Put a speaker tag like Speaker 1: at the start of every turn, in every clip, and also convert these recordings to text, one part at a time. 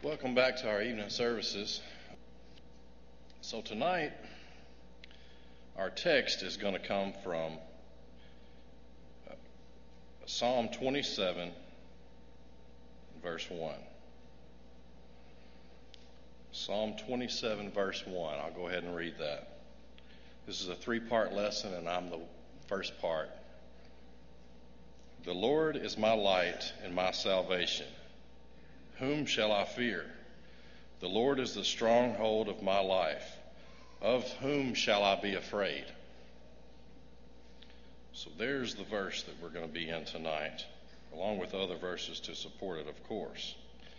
Speaker 1: Welcome back to our evening services. So tonight, our text is going to come from Psalm 27, verse 1. Psalm 27, verse 1. I'll go ahead and read that. This is a three-part lesson, and I'm the first part. The Lord is my light and my salvation. Whom shall I fear? The Lord is the stronghold of my life. Of whom shall I be afraid? So there's the verse that we're going to be in tonight, along with other verses to support it, of course.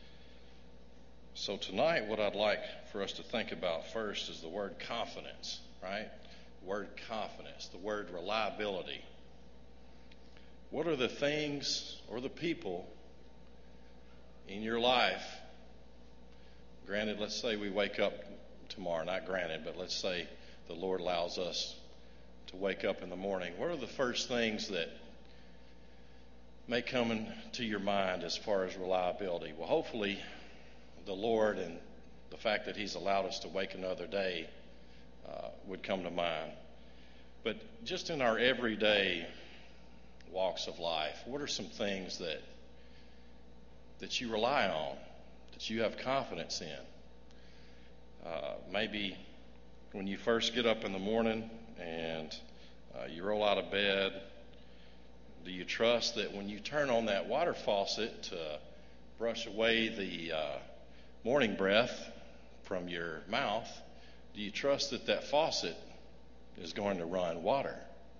Speaker 1: So tonight, what I'd like for us to think about first is the word confidence, right? The word confidence, the word reliability. What are the things or the people in your life? Granted, let's say we wake up tomorrow, not granted, but let's say the Lord allows us to wake up in the morning. What are the first things that may come into your mind as far as reliability? Well, hopefully the Lord and the fact that He's allowed us to wake another day would come to mind. But just in our everyday walks of life, what are some things that you rely on, that you have confidence in? Maybe when you first get up in the morning and you roll out of bed, do you trust that when you turn on that water faucet to brush away the morning breath from your mouth, do you trust that that faucet is going to run water?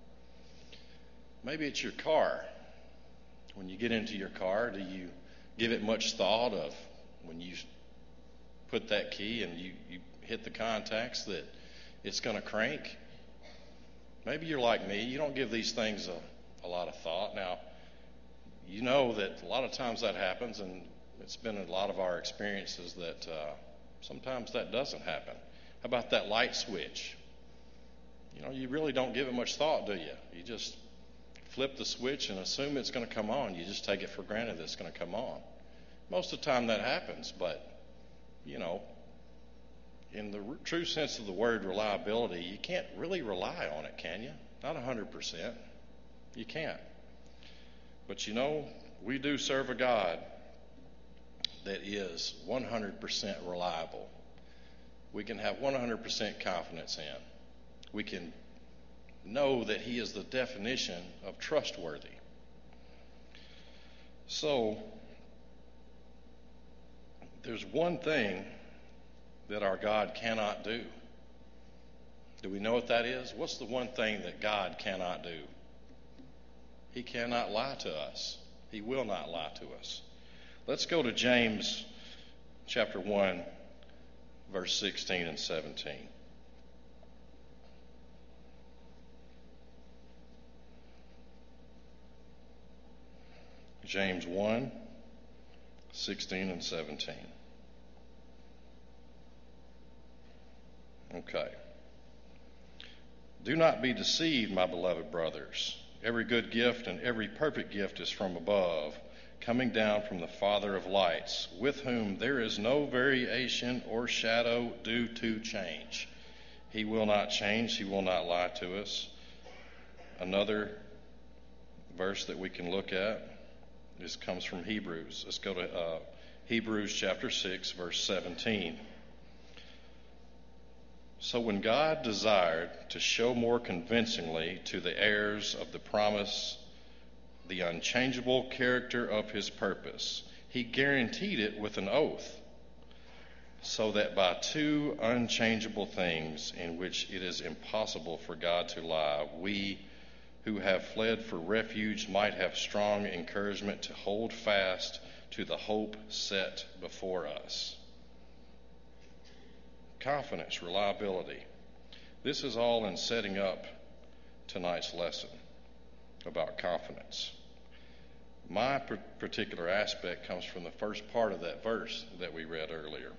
Speaker 1: Maybe it's your car. When you get into your car, do you give it much thought of when you put that key and you hit the contacts that it's going to crank? Maybe you're like me. You don't give these things a lot of thought. Now, you know that a lot of times that happens, and it's been a lot of our experiences that sometimes that doesn't happen. How about that light switch? You know, you really don't give it much thought, do you? You just flip the switch and assume it's going to come on. You just take it for granted that it's going to come on. Most of the time that happens, but, you know, in the true sense of the word reliability, you can't really rely on it, can you? Not 100%. You can't. But, you know, we do serve a God that is 100% reliable. We can have 100% confidence in. We can know that He is the definition of trustworthy. So, there's one thing that our God cannot do. Do we know what that is? What's the one thing that God cannot do? He cannot lie to us. He will not lie to us. Let's go to James chapter 1, verse 16 and 17. James 1, 16 and 17. Okay. Do not be deceived, my beloved brothers. Every good gift and every perfect gift is from above, coming down from the Father of lights, with whom there is no variation or shadow due to change. He will not change. He will not lie to us. Another verse that we can look at comes from Hebrews. Let's go to Hebrews chapter 6, verse 17. So when God desired to show more convincingly to the heirs of the promise the unchangeable character of His purpose, He guaranteed it with an oath, so that by two unchangeable things in which it is impossible for God to lie, we who have fled for refuge might have strong encouragement to hold fast to the hope set before us. Confidence, reliability. This is all in setting up tonight's lesson about confidence. My particular aspect comes from the first part of that verse that we read earlier.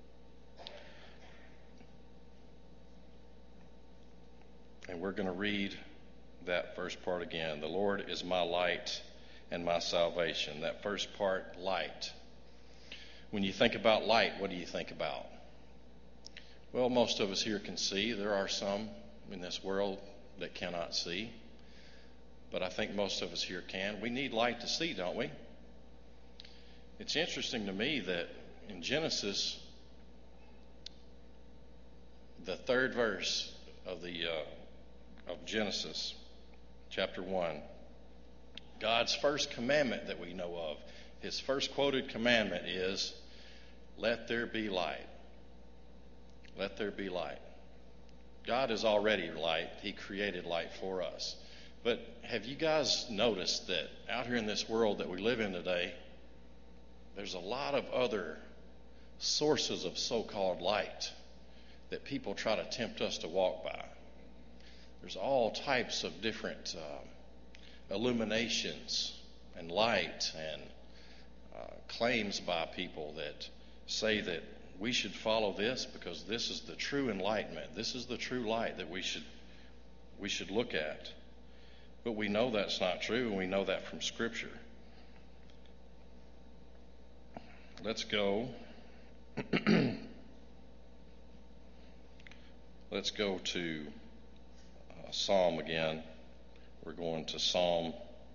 Speaker 1: And we're going to read that first part again. The Lord is my light and my salvation. That first part, light. When you think about light, what do you think about? Well, most of us here can see. There are some in this world that cannot see. But I think most of us here can. We need light to see, don't we? It's interesting to me that in Genesis, the 3rd verse of Genesis, chapter 1, God's first commandment that we know of, his first quoted commandment is, "Let there be light." Let there be light. God is already light. He created light for us. But have you guys noticed that out here in this world that we live in today, there's a lot of other sources of so-called light that people try to tempt us to walk by? There's all types of different illuminations and light and claims by people that say that we should follow this because this is the true enlightenment. This is the true light that we should look at. But we know that's not true, and we know that from Scripture. Let's go. Let's go to Psalm again. We're going to Psalm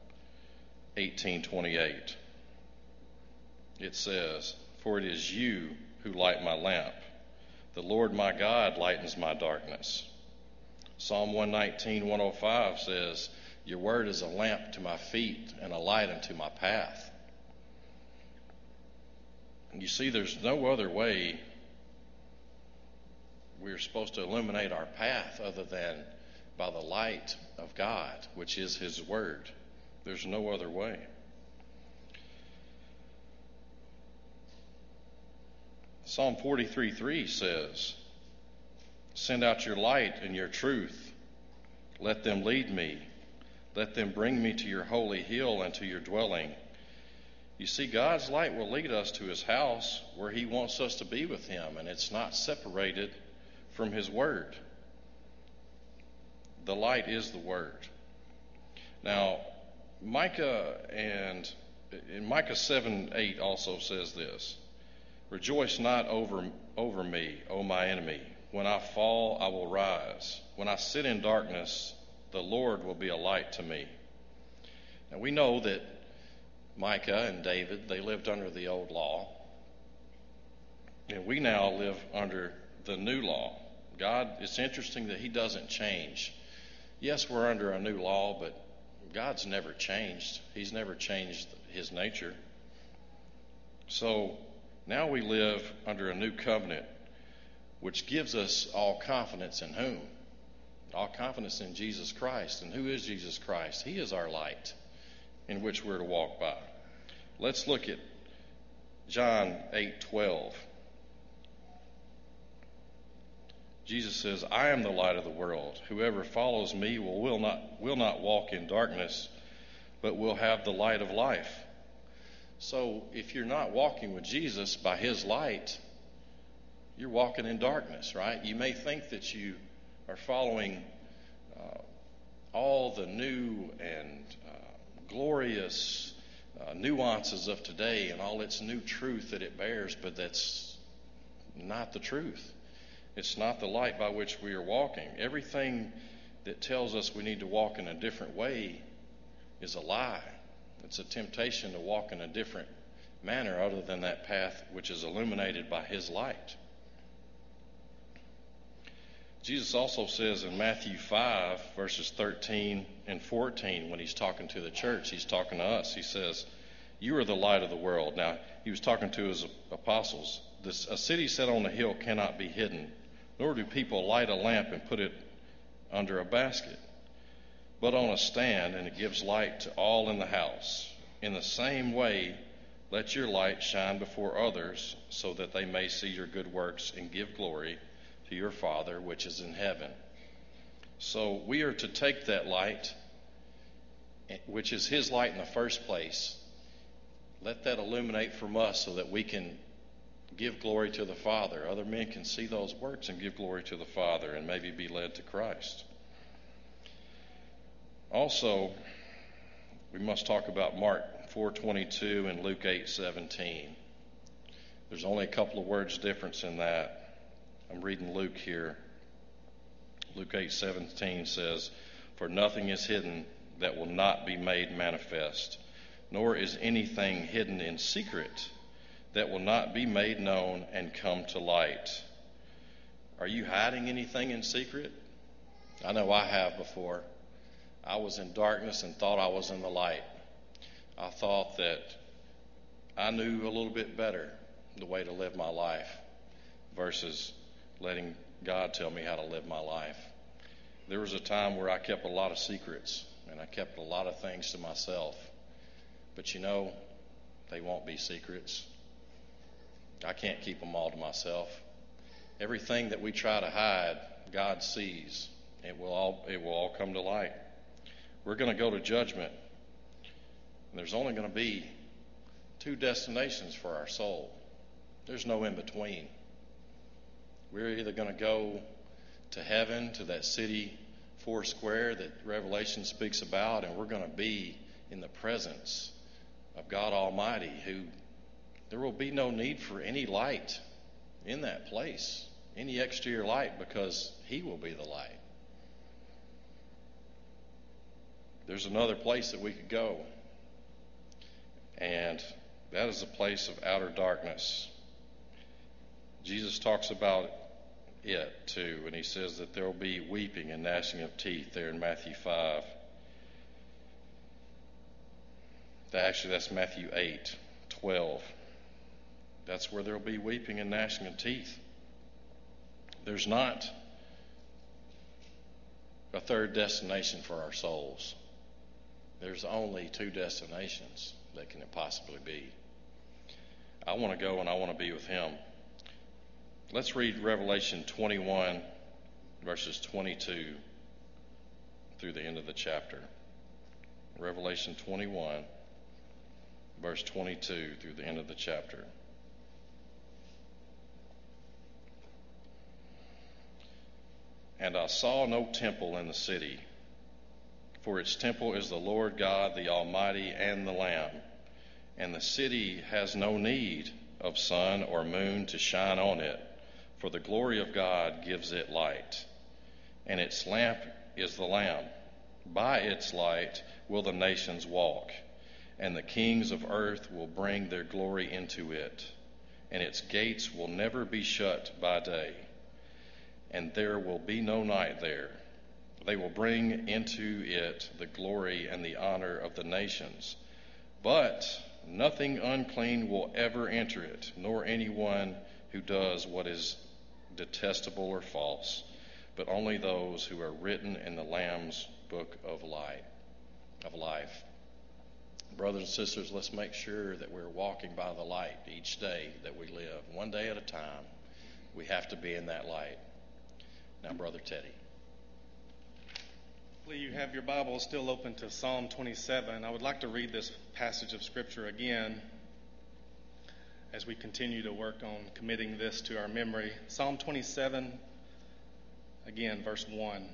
Speaker 1: 18:28. It says, "For it is you who light my lamp. The Lord my God lightens my darkness." Psalm 119:105 says, "Your word is a lamp to my feet and a light unto my path." And you see, there's no other way we're supposed to illuminate our path other than by the light of God, which is his word. There's no other way. Psalm 43:3 says, "Send out your light and your truth. Let them lead me. Let them bring me to your holy hill and to your dwelling." You see, God's light will lead us to his house where he wants us to be with him, and it's not separated from his word. The light is the word. Now, Micah 7:8 also says this, "Rejoice not over me, O my enemy. When I fall, I will rise. When I sit in darkness, the Lord will be a light to me." Now we know that Micah and David, they lived under the old law. And we now live under the new law. God, it's interesting that he doesn't change. Yes, we're under a new law, but God's never changed. He's never changed his nature. So now we live under a new covenant, which gives us all confidence in whom? All confidence in Jesus Christ. And who is Jesus Christ? He is our light in which we're to walk by. Let's look at John 8:12. Jesus says, "I am the light of the world. Whoever follows me will not walk in darkness, but will have the light of life." So if you're not walking with Jesus by his light, you're walking in darkness, right? You may think that you are following all the new and glorious nuances of today and all its new truth that it bears, but that's not the truth. It's not the light by which we are walking. Everything that tells us we need to walk in a different way is a lie. It's a temptation to walk in a different manner other than that path which is illuminated by his light. Jesus also says in Matthew 5, verses 13 and 14, when he's talking to the church, he's talking to us. He says, "You are the light of the world." Now, he was talking to his apostles. "A city set on a hill cannot be hidden, nor do people light a lamp and put it under a basket, but on a stand, and it gives light to all in the house. In the same way, let your light shine before others, so that they may see your good works and give glory to your Father which is in heaven." So we are to take that light, which is his light in the first place, let that illuminate from us so that we can give glory to the Father. Other men can see those works and give glory to the Father and maybe be led to Christ. Also, we must talk about Mark 4:22 and Luke 8:17. There's only a couple of words difference in that. I'm reading Luke here. Luke 8:17 says, "For nothing is hidden that will not be made manifest, nor is anything hidden in secret that will not be made known and come to light." Are you hiding anything in secret? I know I have before. I was in darkness and thought I was in the light. I thought that I knew a little bit better the way to live my life versus letting God tell me how to live my life. There was a time where I kept a lot of secrets and I kept a lot of things to myself. But you know, they won't be secrets. I can't keep them all to myself. Everything that we try to hide, God sees. It will all come to light. We're going to go to judgment. And there's only going to be 2 destinations for our soul. There's no in between. We're either going to go to heaven, to that city 4 square that Revelation speaks about, and we're going to be in the presence of God Almighty, who there will be no need for any light in that place, any exterior light, because He will be the light. There's another place that we could go, and that is a place of outer darkness. Jesus talks about it too, and He says that there will be weeping and gnashing of teeth there in Matthew 5. Actually, that's Matthew 8:12. That's where there will be weeping and gnashing of teeth. There's not a third destination for our souls. There's only 2 destinations that can possibly be. I want to go and I want to be with Him. Let's read Revelation 21, verses 22 through the end of the chapter. Revelation 21, verse 22 through the end of the chapter. "And I saw no temple in the city, for its temple is the Lord God, the Almighty, and the Lamb. And the city has no need of sun or moon to shine on it, for the glory of God gives it light. And its lamp is the Lamb. By its light will the nations walk, and the kings of earth will bring their glory into it. And its gates will never be shut by day, and there will be no night there. They will bring into it the glory and the honor of the nations. But nothing unclean will ever enter it, nor anyone who does what is detestable or false, but only those who are written in the Lamb's book of life." Brothers and sisters, let's make sure that we're walking by the light each day that we live. One day at a time, we have to be in that light. Now, Brother Teddy.
Speaker 2: Hopefully you have your Bible still open to Psalm 27. I would like to read this passage of Scripture again as we continue to work on committing this to our memory. Psalm 27, again, verse 1.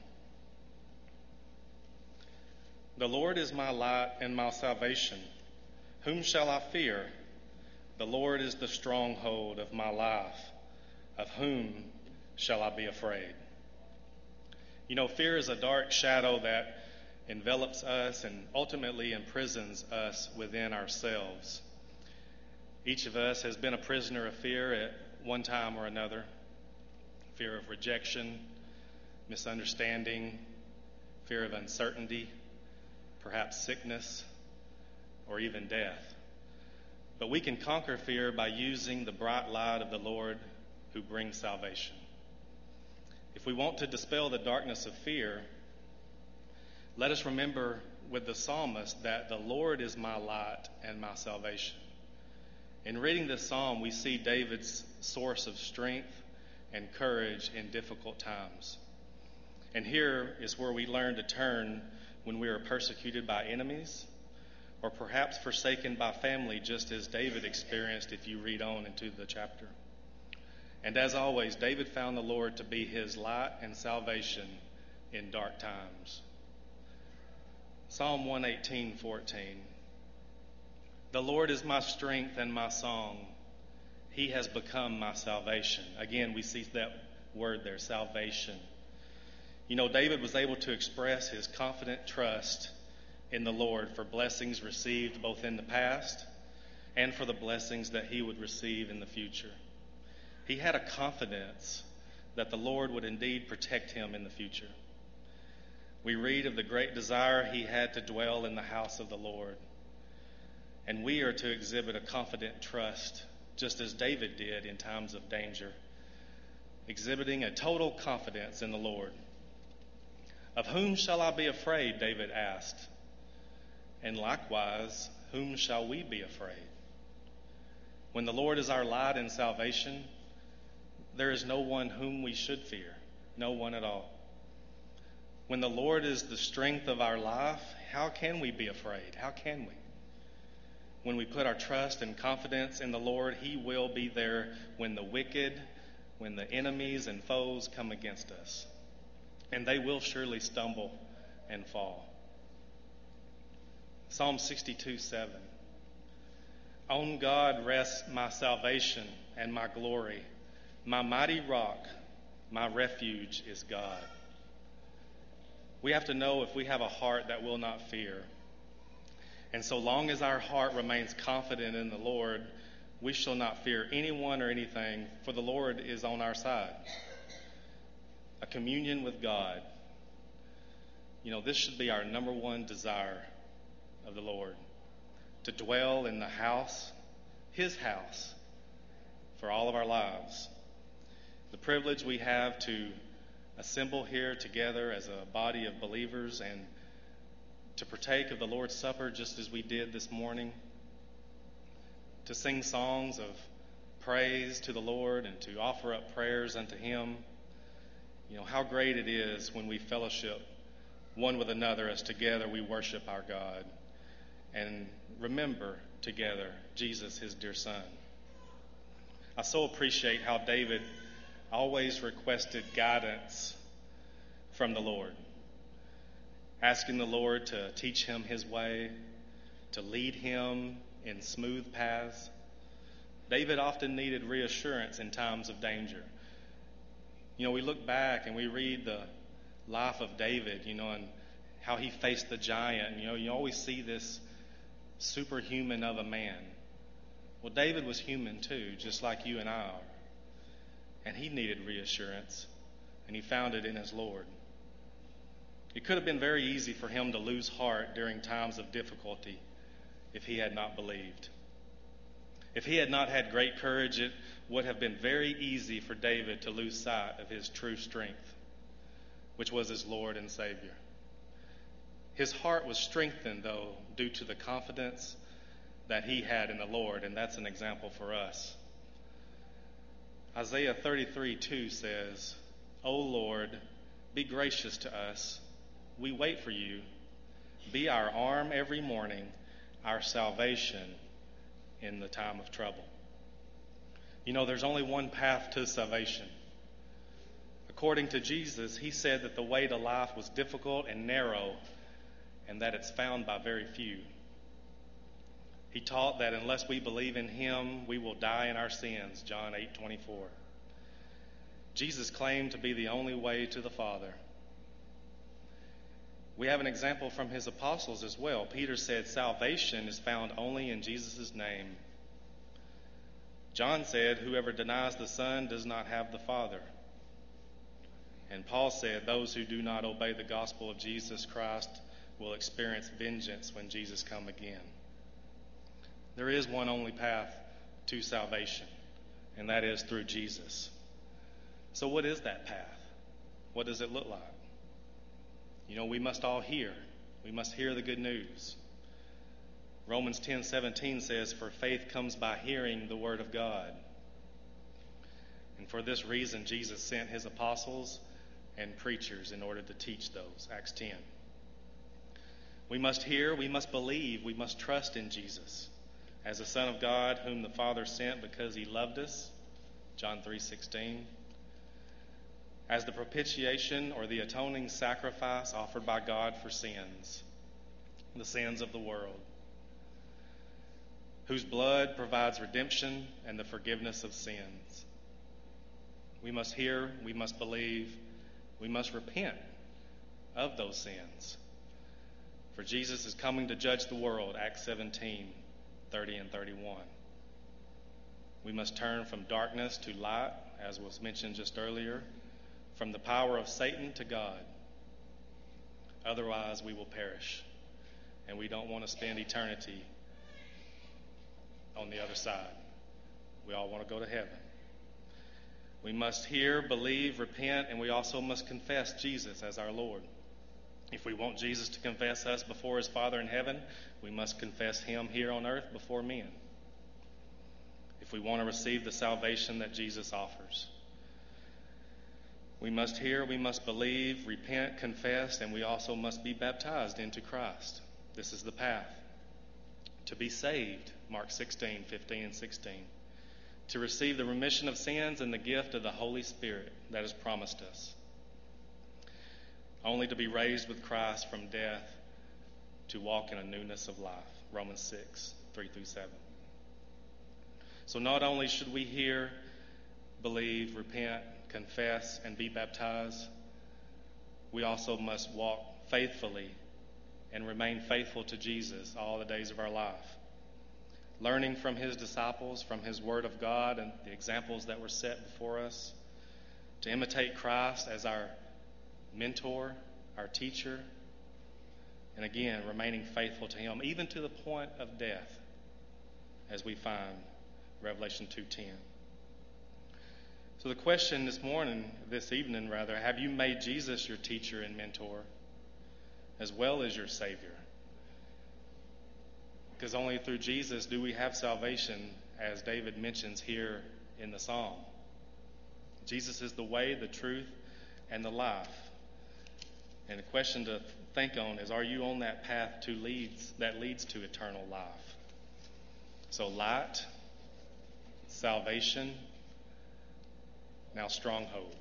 Speaker 2: "The Lord is my light and my salvation. Whom shall I fear? The Lord is the stronghold of my life. Of whom shall I be afraid?" You know, fear is a dark shadow that envelops us and ultimately imprisons us within ourselves. Each of us has been a prisoner of fear at one time or another. Fear of rejection, misunderstanding, fear of uncertainty, perhaps sickness, or even death. But we can conquer fear by using the bright light of the Lord who brings salvation. If we want to dispel the darkness of fear, let us remember with the psalmist that the Lord is my light and my salvation. In reading this psalm, we see David's source of strength and courage in difficult times. And here is where we learn to turn when we are persecuted by enemies or perhaps forsaken by family, just as David experienced if you read on into the chapter. And as always, David found the Lord to be his light and salvation in dark times. Psalm 118:14. "The Lord is my strength and my song. He has become my salvation. Again, we see that word there, salvation. You know, David was able to express his confident trust in the Lord for blessings received both in the past and for the blessings that he would receive in the future. He had a confidence that the Lord would indeed protect him in the future. We read of the great desire he had to dwell in the house of the Lord. And we are to exhibit a confident trust, just as David did in times of danger, exhibiting a total confidence in the Lord. Of whom shall I be afraid? David asked. And likewise, whom shall we be afraid? When the Lord is our light and salvation, there is no one whom we should fear, no one at all. When the Lord is the strength of our life, how can we be afraid? How can we? When we put our trust and confidence in the Lord, He will be there when the wicked, when the enemies and foes come against us. And they will surely stumble and fall. Psalm 62:7. On God rests my salvation and my glory. My mighty rock, my refuge is God. We have to know if we have a heart that will not fear. And so long as our heart remains confident in the Lord, we shall not fear anyone or anything, for the Lord is on our side. A communion with God. You know, this should be our number one desire of the Lord. To dwell in the house, His house, for all of our lives. The privilege we have to assemble here together as a body of believers and to partake of the Lord's Supper just as we did this morning, to sing songs of praise to the Lord and to offer up prayers unto Him. You know, how great it is when we fellowship one with another as together we worship our God and remember together Jesus, His dear Son. I so appreciate how David always requested guidance from the Lord, asking the Lord to teach him His way, to lead him in smooth paths. David often needed reassurance in times of danger. You know, we look back and we read the life of David, you know, and how he faced the giant. You know, you always see this superhuman of a man. Well, David was human too, just like you and I are. And he needed reassurance, and he found it in his Lord. It could have been very easy for him to lose heart during times of difficulty if he had not believed. If he had not had great courage, it would have been very easy for David to lose sight of his true strength, which was his Lord and Savior. His heart was strengthened, though, due to the confidence that he had in the Lord, and that's an example for us. Isaiah 33:2 says, O Lord, be gracious to us. We wait for you. Be our arm every morning, our salvation in the time of trouble. You know, there's only one path to salvation. According to Jesus, He said that the way to life was difficult and narrow, and that it's found by very few. He taught that unless we believe in Him, we will die in our sins, John 8:24. Jesus claimed to be the only way to the Father. We have an example from His apostles as well. Peter said salvation is found only in Jesus' name. John said, whoever denies the Son does not have the Father. And Paul said, those who do not obey the gospel of Jesus Christ will experience vengeance when Jesus comes again. There is one only path to salvation, and that is through Jesus. So what is that path? What does it look like? You know, we must all hear. We must hear the good news. Romans 10:17 says, for faith comes by hearing the word of God. And for this reason, Jesus sent His apostles and preachers in order to teach those. Acts 10. We must hear, we must believe, we must trust in Jesus as the Son of God whom the Father sent because He loved us. John 3:16. As the propitiation or the atoning sacrifice offered by God for sins, the sins of the world. whose blood provides redemption and the forgiveness of sins. We must hear, we must believe, we must repent of those sins. For Jesus is coming to judge the world, Acts 17:30 and 31. We must turn from darkness to light, as was mentioned just earlier, from the power of Satan to God. Otherwise, we will perish, and we don't want to spend eternity on the other side. We all want to go to heaven. We must hear, believe, repent, and we also must confess Jesus as our Lord. If we want Jesus to confess us before his Father in heaven, we must confess him here on earth before men. If we want to receive the salvation that Jesus offers, we must hear, we must believe, repent, confess, and we also must be baptized into Christ. This is the path. To be saved, Mark 16:15 and 16. To receive the remission of sins and the gift of the Holy Spirit that is promised us. Only to be raised with Christ from death to walk in a newness of life. Romans 6:3-7. So not only should we hear, believe, repent, confess, and be baptized, we also must walk faithfully and remain faithful to Jesus all the days of our life, learning from his disciples, from his word of God and the examples that were set before us, to imitate Christ as our mentor, our teacher, and again, remaining faithful to him, even to the point of death, as we find Revelation 2:10. So the question this evening, have you made Jesus your teacher and mentor, as well as your Savior? Because only through Jesus do we have salvation, as David mentions here in the psalm. Jesus is the way, the truth, and the life. And the question to think on is, are you on that path that leads to eternal life? So light, salvation, now stronghold.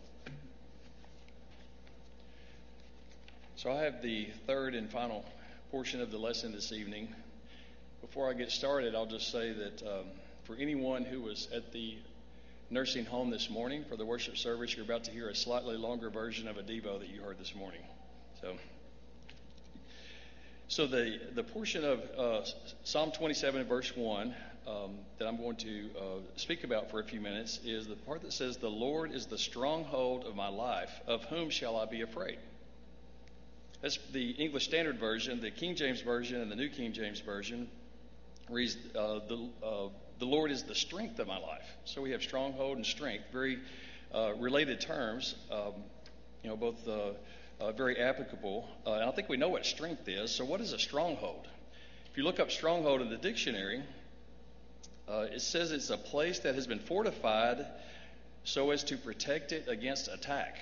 Speaker 3: So I have the third and final portion of the lesson this evening. Before I get started, I'll just say that for anyone who was at the nursing home this morning for the worship service, you're about to hear a slightly longer version of a Devo that you heard this morning. So the portion of Psalm 27 verse 1 that I'm going to speak about for a few minutes is the part that says, "The Lord is the stronghold of my life. Of whom shall I be afraid?" That's the English Standard Version. The King James Version and the New King James Version reads, the Lord is the strength of my life. So we have stronghold and strength, very related terms, both very applicable. And I think we know what strength is. So what is a stronghold? If you look up stronghold in the dictionary, it says it's a place that has been fortified so as to protect it against attack.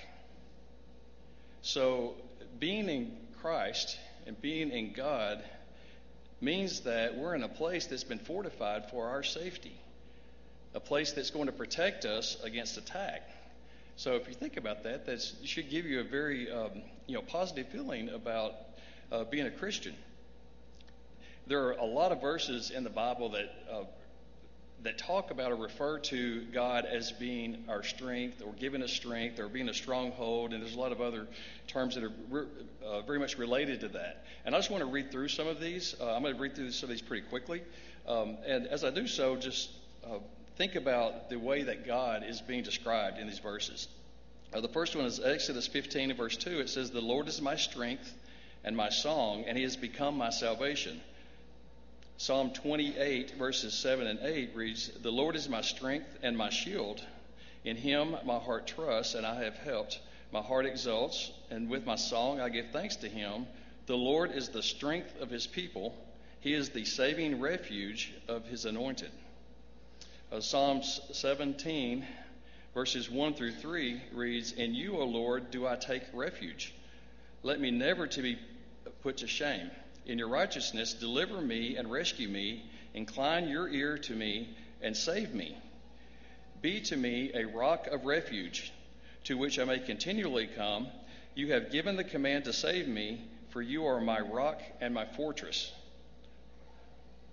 Speaker 3: So being in Christ and being in God means that we're in a place that's been fortified for our safety, a place that's going to protect us against attack. So if you think about that, that should give you a very positive feeling about being a Christian. There are a lot of verses in the Bible that talk about or refer to God as being our strength, or giving us strength, or being a stronghold, and there's a lot of other terms that are very much related to that. And I just want to read through some of these. I'm going to read through some of these pretty quickly. And as I do so, just think about the way that God is being described in these verses. The first one is Exodus 15 and verse 2. It says, "The Lord is my strength and my song, and he has become my salvation." Psalm 28 verses 7 and 8 reads, "The Lord is my strength and my shield. In him my heart trusts, and I have helped. My heart exults, and with my song I give thanks to him. The Lord is the strength of his people. He is the saving refuge of his anointed." Psalms 17 verses 1 through 3 reads, "In you, O Lord, do I take refuge. Let me never to be put to shame. In your righteousness, deliver me and rescue me. Incline your ear to me and save me. Be to me a rock of refuge, to which I may continually come. You have given the command to save me, for you are my rock and my fortress."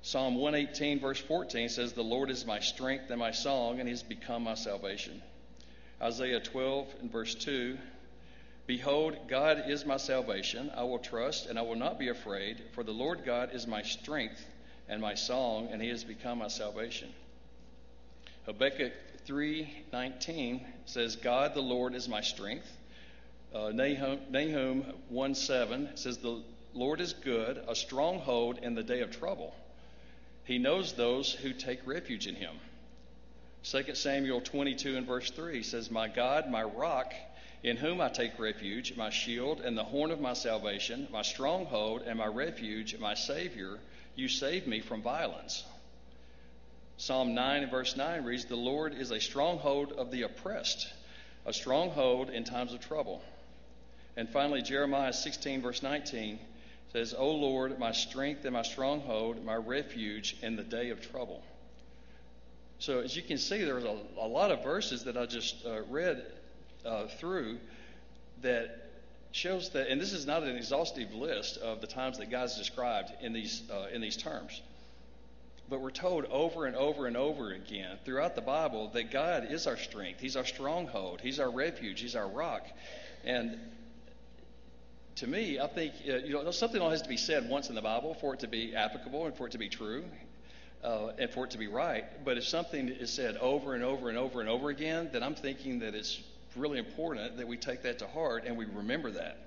Speaker 3: Psalm 118, verse 14 says, "The Lord is my strength and my song, and he has become my salvation." Isaiah 12 and verse 2, "Behold, God is my salvation. I will trust, and I will not be afraid, for the Lord God is my strength and my song, and he has become my salvation." Habakkuk 3:19 says, "God the Lord is my strength." Nahum 1:7 says, "The Lord is good, a stronghold in the day of trouble. He knows those who take refuge in him." 2 Samuel 22 and verse 3 says, "My God, my rock, in whom I take refuge, my shield and the horn of my salvation, my stronghold and my refuge, my Savior, you save me from violence." Psalm 9 and verse 9 reads, "The Lord is a stronghold of the oppressed, a stronghold in times of trouble." And finally, Jeremiah 16 verse 19 says, "O Lord, my strength and my stronghold, my refuge in the day of trouble." So as you can see, there's a lot of verses that I just read through that shows that, and this is not an exhaustive list of the times that God's described in these terms. But we're told over and over and over again throughout the Bible that God is our strength. He's our stronghold. He's our refuge. He's our rock. And to me, I think something has to be said once in the Bible for it to be applicable and for it to be true and for it to be right. But if something is said over and over and over and over again, then I'm thinking that it's really important that we take that to heart and we remember that.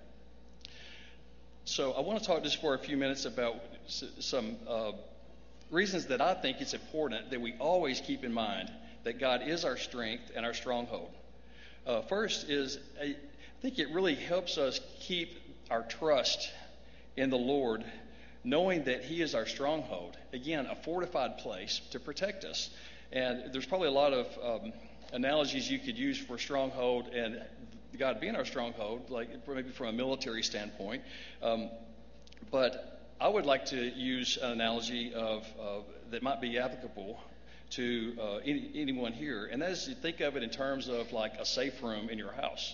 Speaker 3: So I want to talk just for a few minutes about some reasons that I think it's important that we always keep in mind that God is our strength and our stronghold. First is, I think it really helps us keep our trust in the Lord, knowing that he is our stronghold. Again, a fortified place to protect us. And there's probably a lot of analogies you could use for stronghold and God being our stronghold, like maybe from a military standpoint. But I would like to use an analogy that might be applicable to anyone here, and that is to think of it in terms of like a safe room in your house,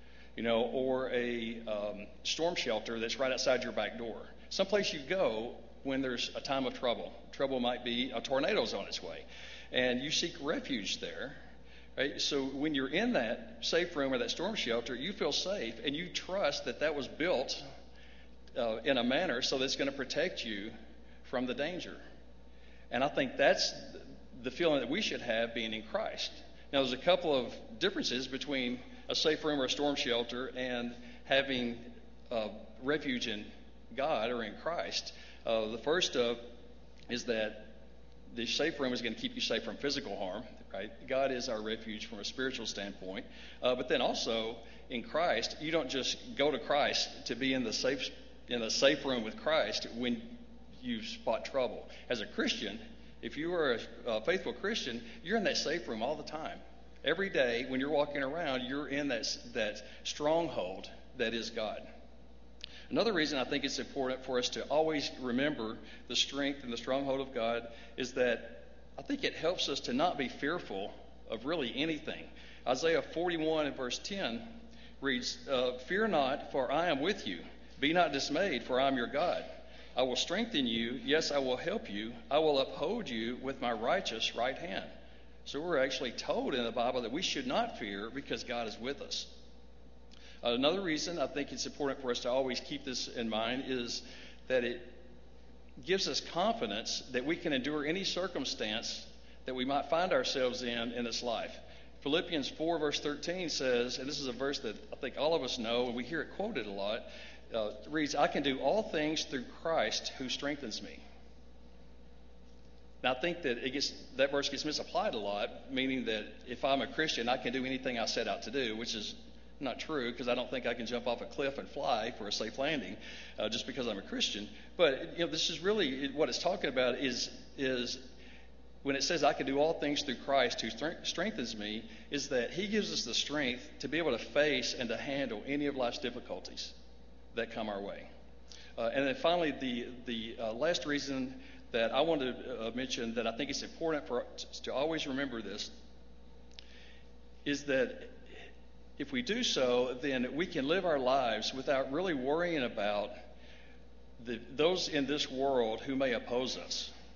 Speaker 3: or a storm shelter that's right outside your back door. Someplace you go when there's a time of trouble. Trouble might be a tornado's on its way, and you seek refuge there. Right? So when you're in that safe room or that storm shelter, you feel safe, and you trust that was built in a manner so that it's going to protect you from the danger. And I think that's the feeling that we should have being in Christ. Now, there's a couple of differences between a safe room or a storm shelter and having refuge in God or in Christ. The first is that the safe room is going to keep you safe from physical harm. Right? God is our refuge from a spiritual standpoint. But then also in Christ, you don't just go to Christ to be in a safe room with Christ when you spot trouble. As a Christian, if you are a faithful Christian, you're in that safe room all the time. Every day when you're walking around, you're in that stronghold that is God. Another reason I think it's important for us to always remember the strength and the stronghold of God is that I think it helps us to not be fearful of really anything. Isaiah 41 and verse 10 reads, "Fear not, for I am with you. Be not dismayed, for I am your God. I will strengthen you. Yes, I will help you. I will uphold you with my righteous right hand." So we're actually told in the Bible that we should not fear because God is with us. Another reason I think it's important for us to always keep this in mind is that it gives us confidence that we can endure any circumstance that we might find ourselves in this life. Philippians 4 verse 13 says, and this is a verse that I think all of us know and we hear it quoted a lot, reads, "I can do all things through Christ who strengthens me." Now I think that that verse gets misapplied a lot, meaning that if I'm a Christian, I can do anything I set out to do, which is not true, because I don't think I can jump off a cliff and fly for a safe landing just because I'm a Christian. But this is really what it's talking about is when it says I can do all things through Christ who strengthens me, is that he gives us the strength to be able to face and to handle any of life's difficulties that come our way. And then finally, the last reason that I want to mention that I think it's important for us to always remember this is that if we do so, then we can live our lives without really worrying about those in this world who may oppose us.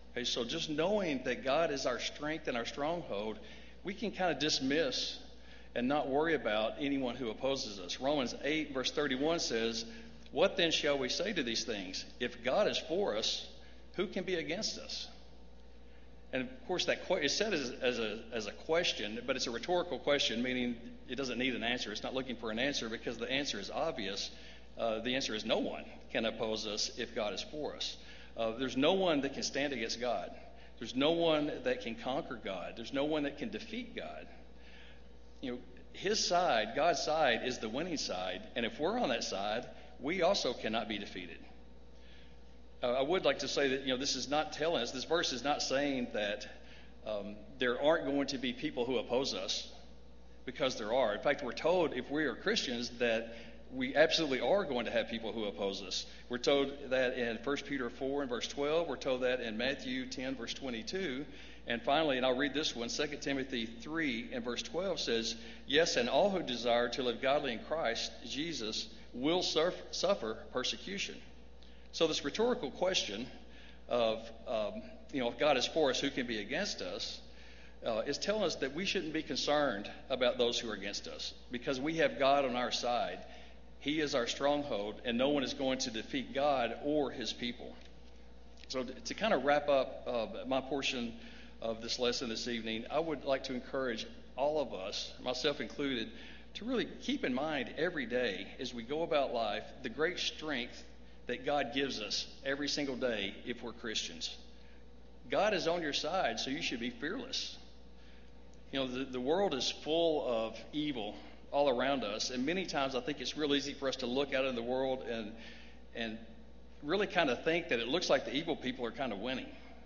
Speaker 3: Okay, so just knowing that God is our strength and our stronghold, we can kind of dismiss and not worry about anyone who opposes us. Romans 8, verse 31 says, "What then shall we say to these things? If God is for us, who can be against us?" And of course, that it's said as a question, but it's a rhetorical question, meaning it doesn't need an answer. It's not looking for an answer because the answer is obvious. The answer is no one can oppose us if God is for us. There's no one that can stand against God. There's no one that can conquer God. There's no one that can defeat God. You know, his side, God's side, is the winning side. And if we're on that side, we also cannot be defeated. I would like to say that, this is not telling us, this verse is not saying that there aren't going to be people who oppose us, because there are. In fact, we're told, if we are Christians, that we absolutely are going to have people who oppose us. We're told that in 1 Peter 4 and verse 12. We're told that in Matthew 10, verse 22. And finally, and I'll read this one, 2 Timothy 3 and verse 12 says, "Yes, and all who desire to live godly in Christ Jesus will suffer persecution." So this rhetorical question of, if God is for us, who can be against us, is telling us that we shouldn't be concerned about those who are against us, because we have God on our side. He is our stronghold, and no one is going to defeat God or his people. So to kind of wrap up my portion of this lesson this evening, I would like to encourage all of us, myself included, to really keep in mind every day as we go about life the great strength that God gives us every single day if we're Christians. God is on your side, so you should be fearless. The world is full of evil all around us, and many times I think it's real easy for us to look out in the world and really kind of think that it looks like the evil people are kind of winning.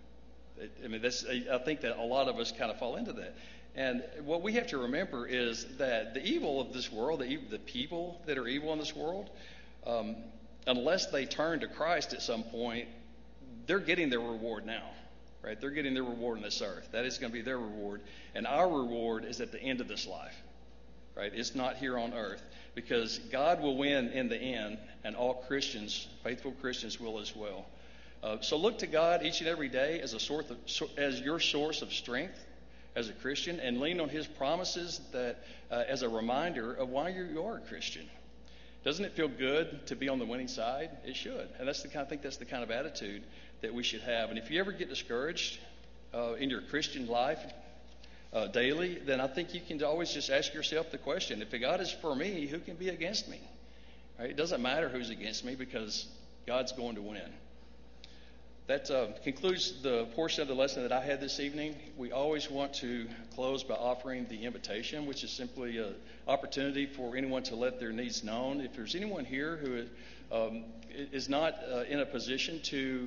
Speaker 3: I think that a lot of us kind of fall into that. And what we have to remember is that the evil of this world, the people that are evil in this world, unless they turn to Christ at some point, they're getting their reward now, right? They're getting their reward on this earth. That is going to be their reward. And our reward is at the end of this life, right? It's not here on earth, because God will win in the end, and all Christians, faithful Christians, will as well. So look to God each and every day as your source of strength as a Christian, and lean on his promises that as a reminder of why you are a Christian. Doesn't it feel good to be on the winning side? It should. And I think that's the kind of attitude that we should have. And if you ever get discouraged in your Christian life daily, then I think you can always just ask yourself the question, if God is for me, who can be against me? Right? It doesn't matter who's against me, because God's going to win. That concludes the portion of the lesson that I had this evening. We always want to close by offering the invitation, which is simply an opportunity for anyone to let their needs known. If there's anyone here who is not in a position to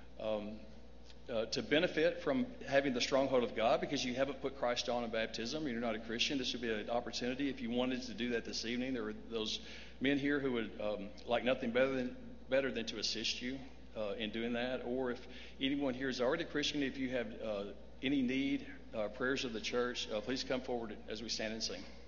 Speaker 3: benefit from having the stronghold of God, because you haven't put Christ on in baptism, and you're not a Christian, this would be an opportunity. If you wanted to do that this evening, there are those men here who would like nothing better than to assist you in doing that. Or if anyone here is already a Christian, if you have any need, prayers of the church, please come forward as we stand and sing.